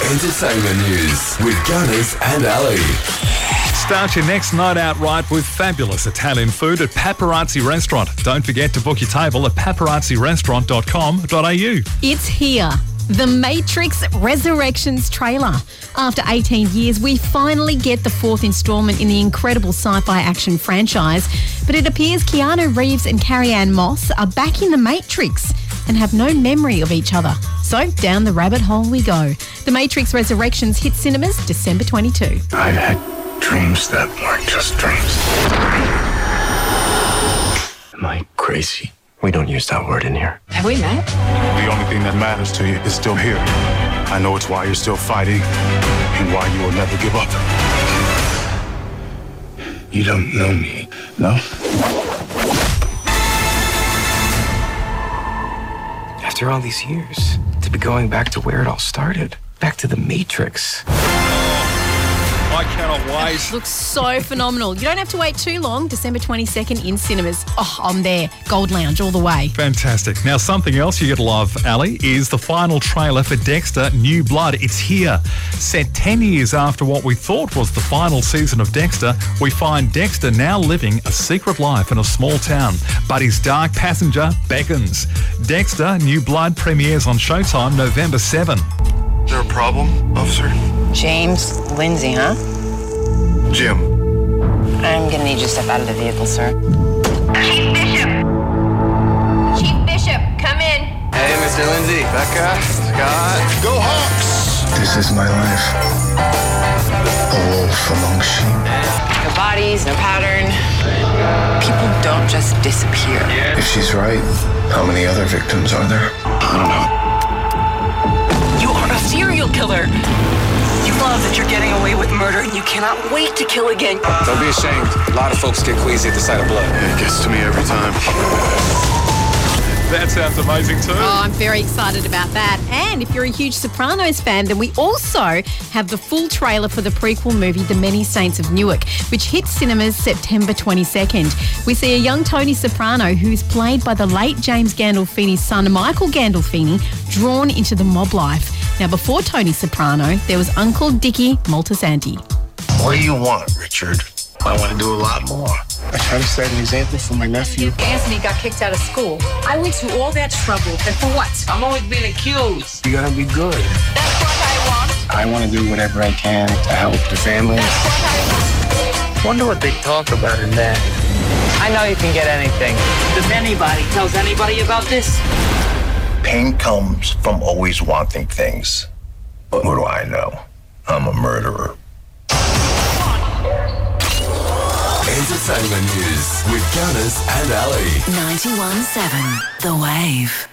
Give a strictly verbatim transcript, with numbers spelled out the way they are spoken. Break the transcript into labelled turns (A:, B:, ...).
A: Entertainment news with Gunners and Ali.
B: Start your next night out right with fabulous Italian food at Paparazzi Restaurant. Don't forget to book your table at paparazzi restaurant dot com dot a u.
C: It's here. The Matrix Resurrections trailer. After eighteen years, we finally get the fourth instalment in the incredible sci-fi action franchise. But it appears Keanu Reeves and Carrie-Anne Moss are back in the Matrix and have no memory of each other. So down the rabbit hole we go. The Matrix Resurrections hit cinemas December twenty-second.
D: I've had dreams that weren't just dreams. Am I crazy? We don't use that word in here.
E: Have we met?
F: The only thing that matters to you is still here. I know it's why you're still fighting and why you will never give up.
D: You don't know me, no? After all these years, to be going back to where it all started, back to the Matrix.
B: I cannot wait.
C: It looks so phenomenal. You don't have to wait too long. December twenty-second in cinemas. Oh, I'm there. Gold Lounge all the way.
B: Fantastic. Now, something else you're going to love, Ali, is the final trailer for Dexter New Blood. It's here. Set ten years after what we thought was the final season of Dexter, we find Dexter now living a secret life in a small town. But his dark passenger beckons. Dexter New Blood premieres on Showtime November seventh.
F: Is there a problem, officer?
E: James Lindsay, huh?
F: Jim.
E: I'm gonna need you to step out of the vehicle, sir.
G: Chief Bishop! Chief Bishop, come in.
H: Hey, Mister Lindsay. Becca, Scott.
F: Go Hawks!
D: This is my life. A wolf among sheep.
E: No bodies, no pattern. People don't just disappear.
D: If she's right, how many other victims are there?
H: I don't know.
E: You are a serial killer. You love that you're getting away with murder and you cannot wait to kill again.
H: Don't be ashamed. A lot of folks get queasy at the sight of blood.
F: It gets to me every time.
B: That sounds amazing too.
C: Oh, I'm very excited about that. And if you're a huge Sopranos fan, then we also have the full trailer for the prequel movie, The Many Saints of Newark, which hits cinemas September twenty-second. We see a young Tony Soprano, who's played by the late James Gandolfini's son, Michael Gandolfini, drawn into the mob life. Now, before Tony Soprano, there was Uncle Dickie Moltisanti.
D: What do you want, Richard? I want to do a lot more. I try to set an example for my nephew.
G: Anthony got kicked out of school. I went through all that trouble. And for what?
E: I'm always being accused.
D: You gotta be good.
G: That's what I want.
D: I want to do whatever I can to help the family.
G: That's what I want.
I: Wonder what they talk about in that. I know you can get anything. If anybody tells anybody about this.
D: Pain comes from always wanting things. But what do I know? I'm a murderer.
A: Entertainment news with Gunners and Ali.
J: ninety-one point seven The Wave.